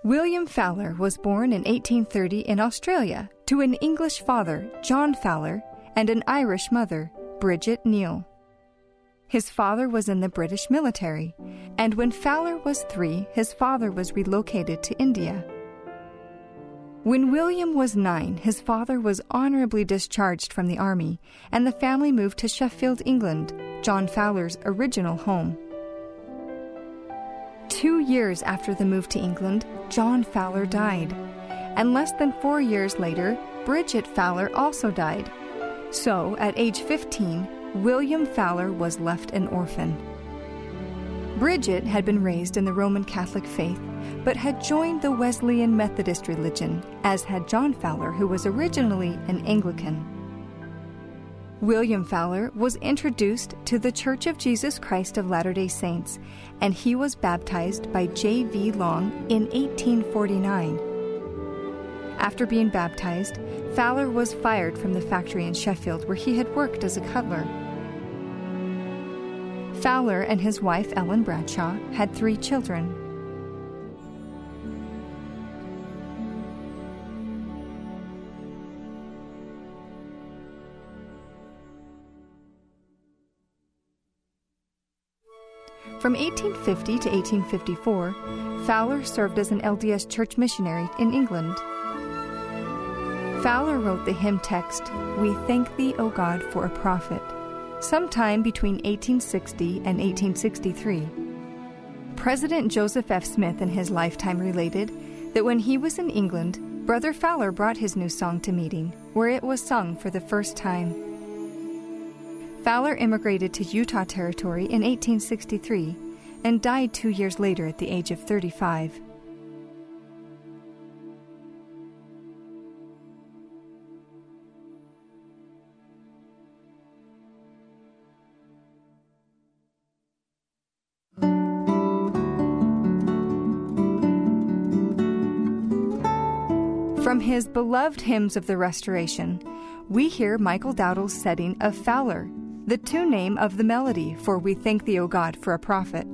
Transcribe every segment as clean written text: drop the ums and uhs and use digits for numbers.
William Fowler was born in 1830 in Australia to an English father, John Fowler, and an Irish mother, Bridget Neal. His father was in the British military, and when Fowler was 3, his father was relocated to India. When William was 9, his father was honorably discharged from the army, and the family moved to Sheffield, England, John Fowler's original home. 2 years after the move to England, John Fowler died, and less than 4 years later, Bridget Fowler also died. So, at age 15, William Fowler was left an orphan. Bridget had been raised in the Roman Catholic faith, but had joined the Wesleyan Methodist religion, as had John Fowler, who was originally an Anglican. William Fowler was introduced to the Church of Jesus Christ of Latter-day Saints, and he was baptized by J.V. Long in 1849. After being baptized, Fowler was fired from the factory in Sheffield where he had worked as a cutler. Fowler and his wife Ellen Bradshaw had 3 children. From 1850 to 1854, Fowler served as an LDS church missionary in England. Fowler wrote the hymn text, "We Thank Thee, O God, for a Prophet," sometime between 1860 and 1863. President Joseph F. Smith in his lifetime related that when he was in England, Brother Fowler brought his new song to meeting, where it was sung for the first time. Fowler immigrated to Utah Territory in 1863 and died 2 years later at the age of 35. From his beloved hymns of the Restoration, we hear Michael Dowdall's setting of Fowler, the tune name of the melody for "We Thank Thee, O God, for a Prophet."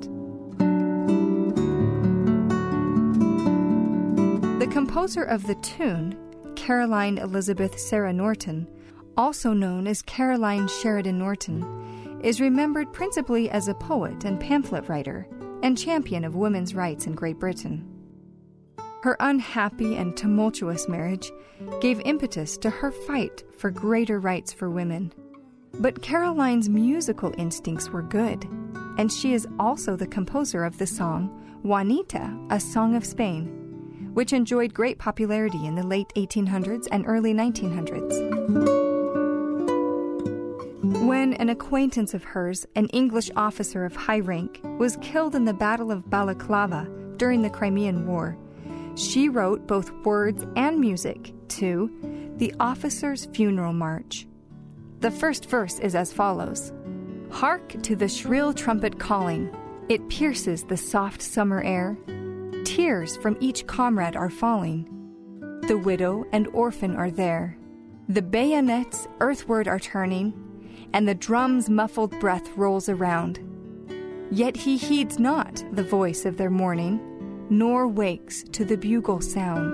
The composer of the tune, Caroline Elizabeth Sarah Norton, also known as Caroline Sheridan Norton, is remembered principally as a poet and pamphlet writer and champion of women's rights in Great Britain. Her unhappy and tumultuous marriage gave impetus to her fight for greater rights for women. But Caroline's musical instincts were good, and she is also the composer of the song Juanita, a Song of Spain, which enjoyed great popularity in the late 1800s and early 1900s. When an acquaintance of hers, an English officer of high rank, was killed in the Battle of Balaclava during the Crimean War, she wrote both words and music to the Officer's Funeral March. The first verse is as follows: "Hark to the shrill trumpet calling, it pierces the soft summer air. Tears from each comrade are falling, the widow and orphan are there. The bayonets earthward are turning, and the drum's muffled breath rolls around. Yet he heeds not the voice of their mourning, nor wakes to the bugle sound."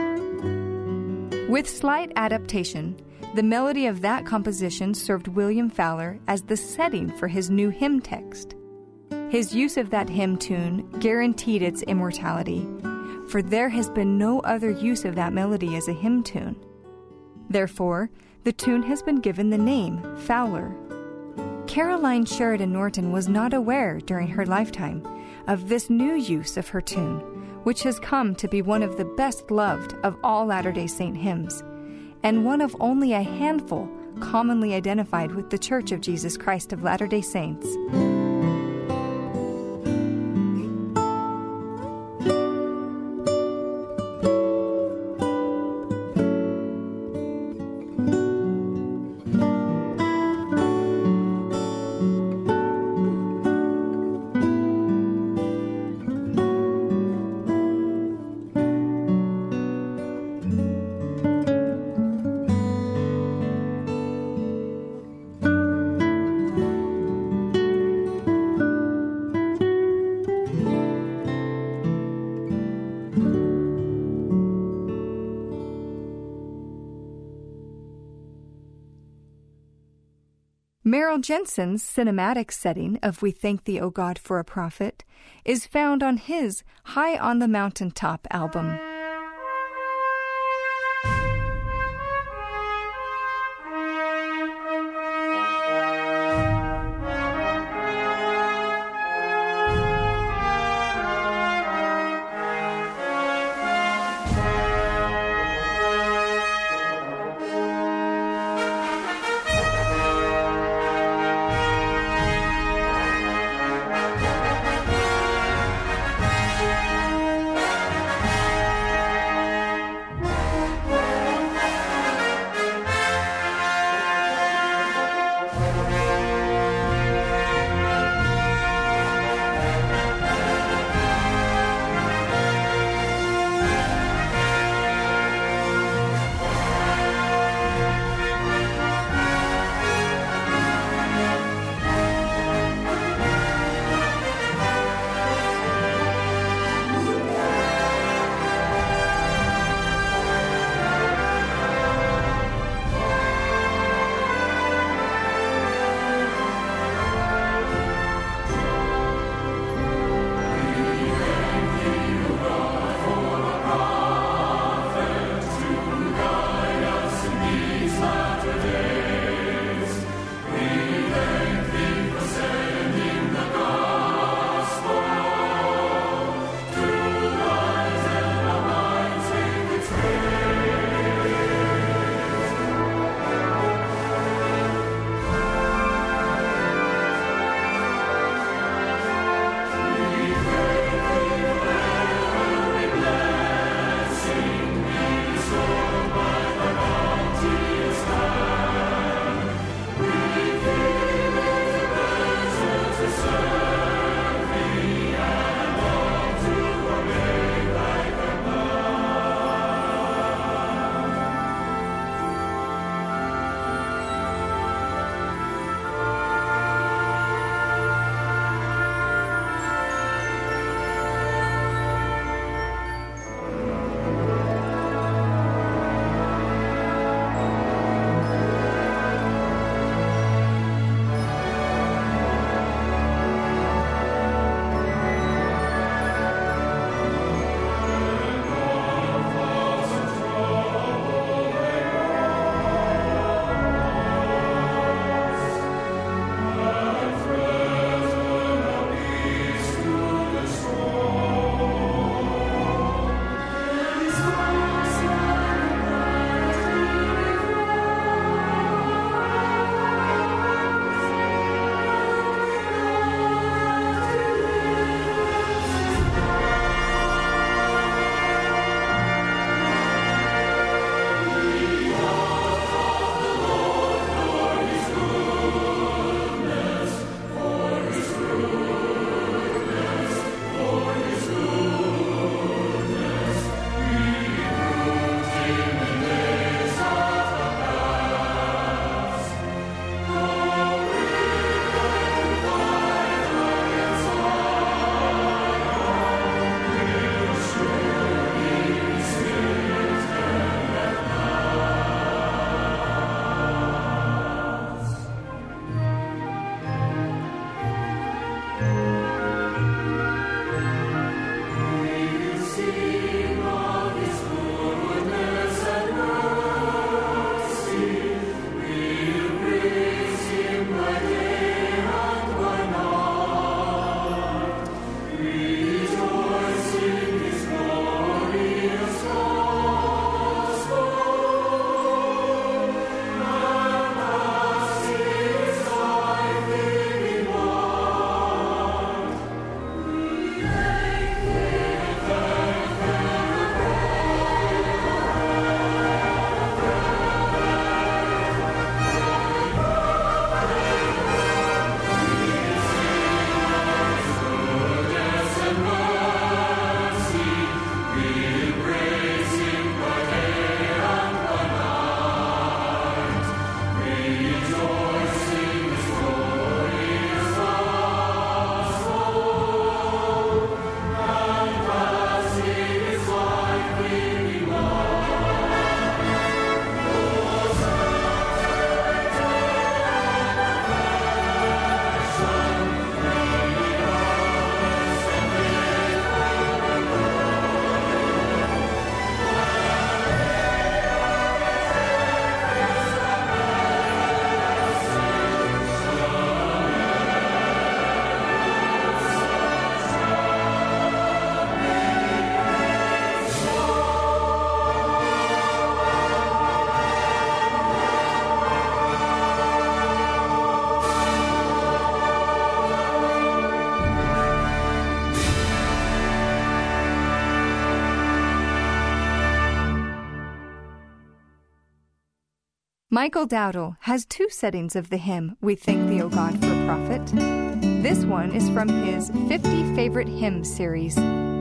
With slight adaptation, the melody of that composition served William Fowler as the setting for his new hymn text. His use of that hymn tune guaranteed its immortality, for there has been no other use of that melody as a hymn tune. Therefore, the tune has been given the name Fowler. Caroline Sheridan Norton was not aware during her lifetime of this new use of her tune, which has come to be one of the best loved of all Latter-day Saint hymns, and one of only a handful commonly identified with the Church of Jesus Christ of Latter-day Saints. Merrill Jensen's cinematic setting of We Thank Thee, O God, for a Prophet is found on his High on the Mountaintop album. Michael Dowdle has 2 settings of the hymn, We Thank Thee, O God, for a Prophet. This one is from his 50 Favorite Hymns series.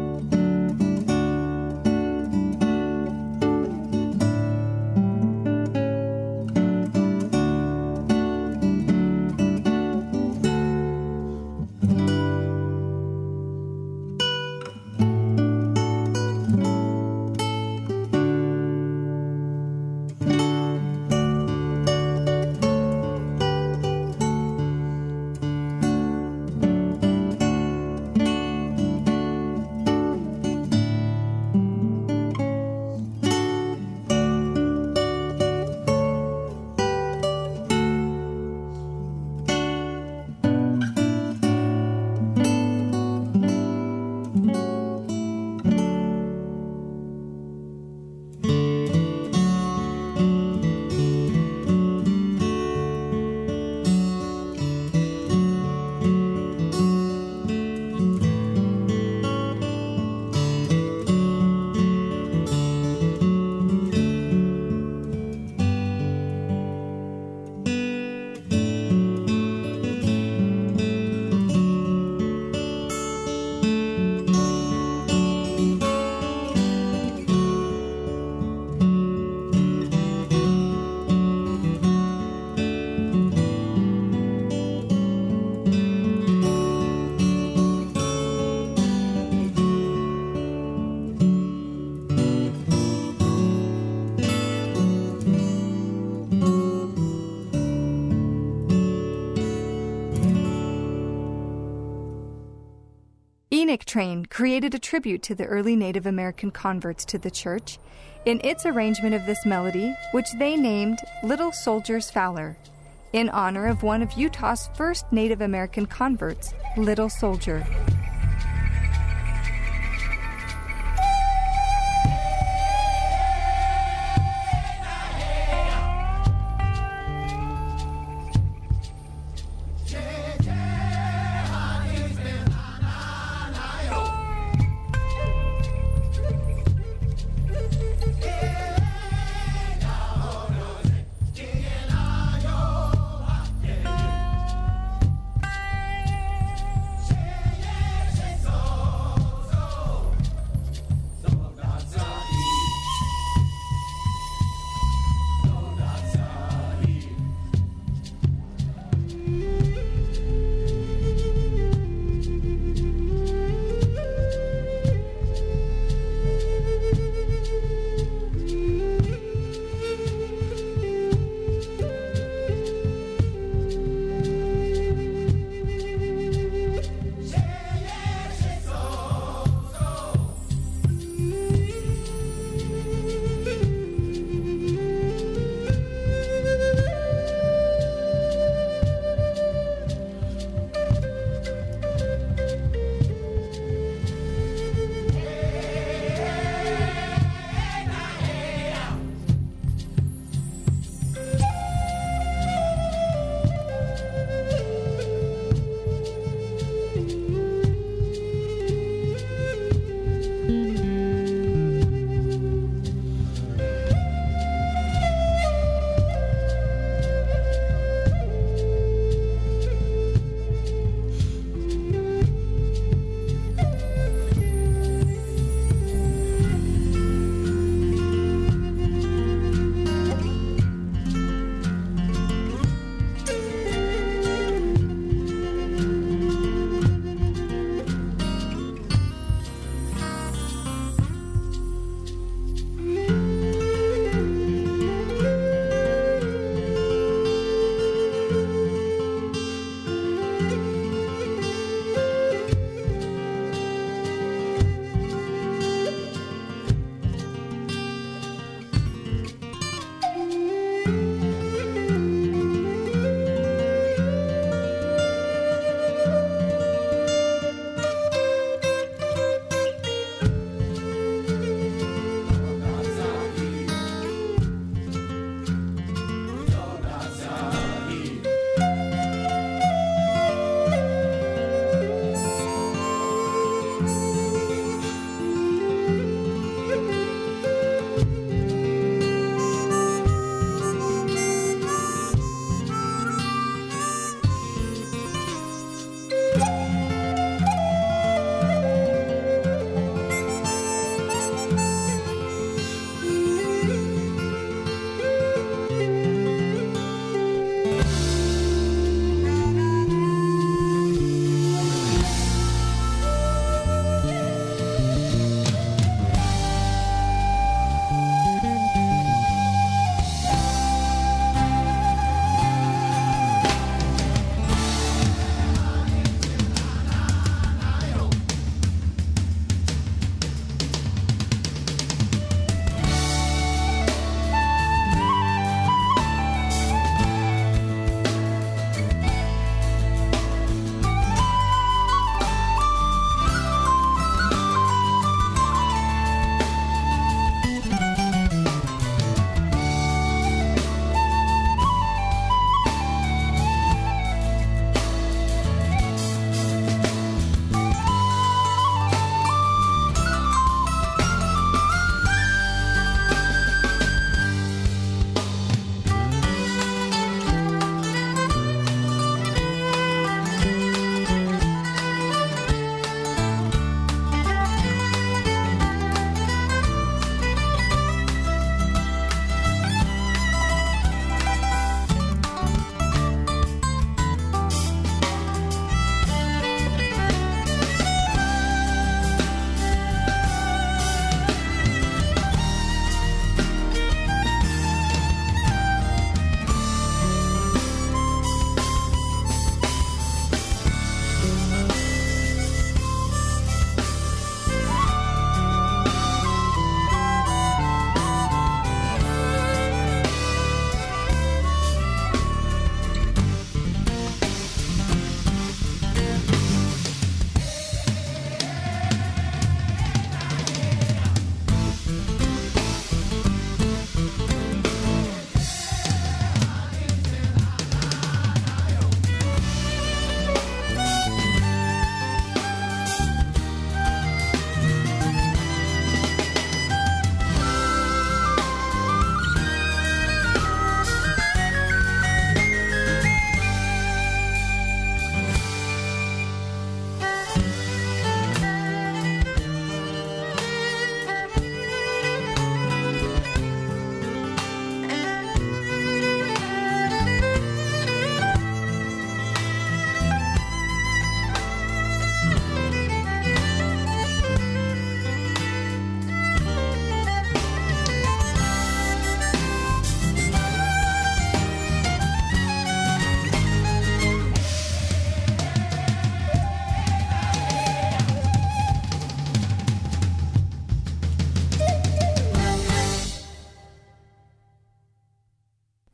Enoch Train created a tribute to the early Native American converts to the church in its arrangement of this melody, which they named Little Soldiers Fowler, in honor of one of Utah's first Native American converts, Little Soldier.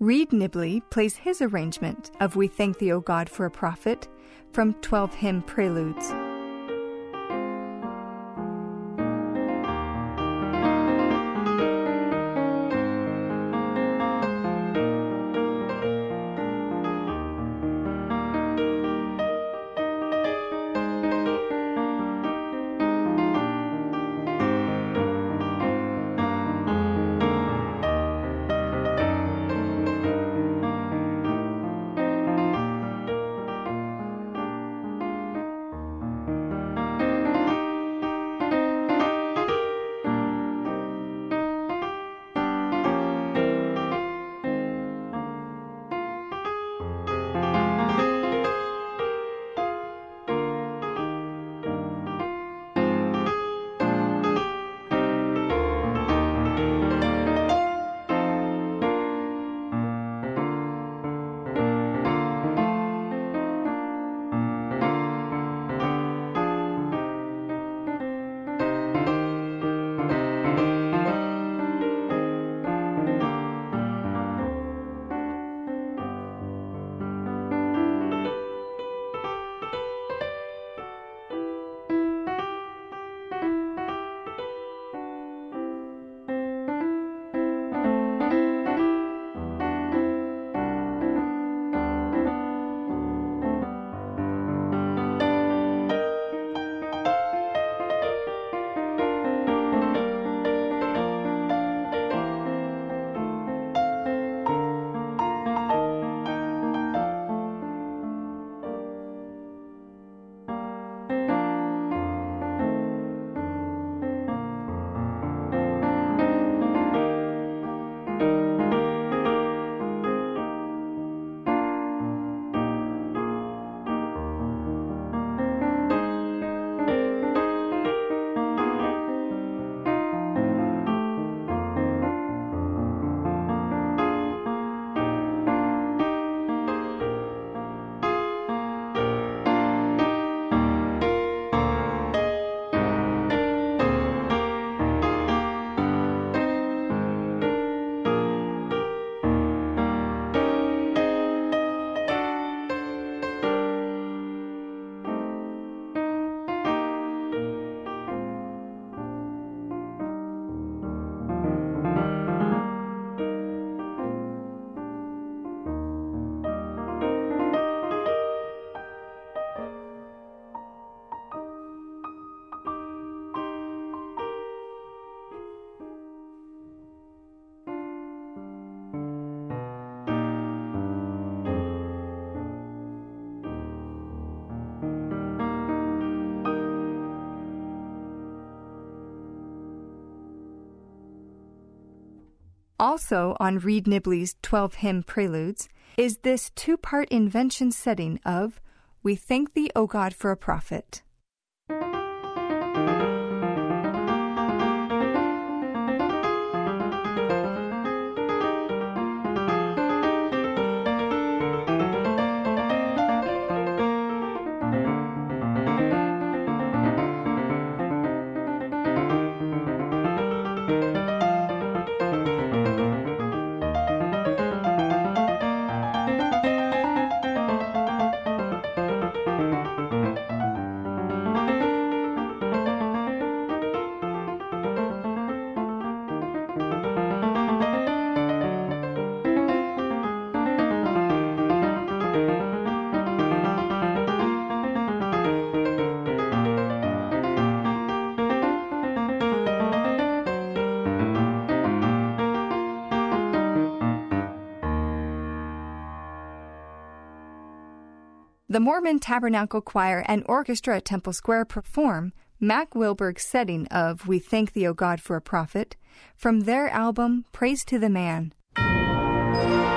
Reed Nibley plays his arrangement of We Thank Thee, O God, for a Prophet from 12 Hymn Preludes. Also on Reed Nibley's 12 Hymn Preludes is this two-part invention setting of We Thank Thee, O God, for a Prophet. The Mormon Tabernacle Choir and Orchestra at Temple Square perform Mac Wilberg's setting of We Thank Thee, O God, for a Prophet from their album Praise to the Man.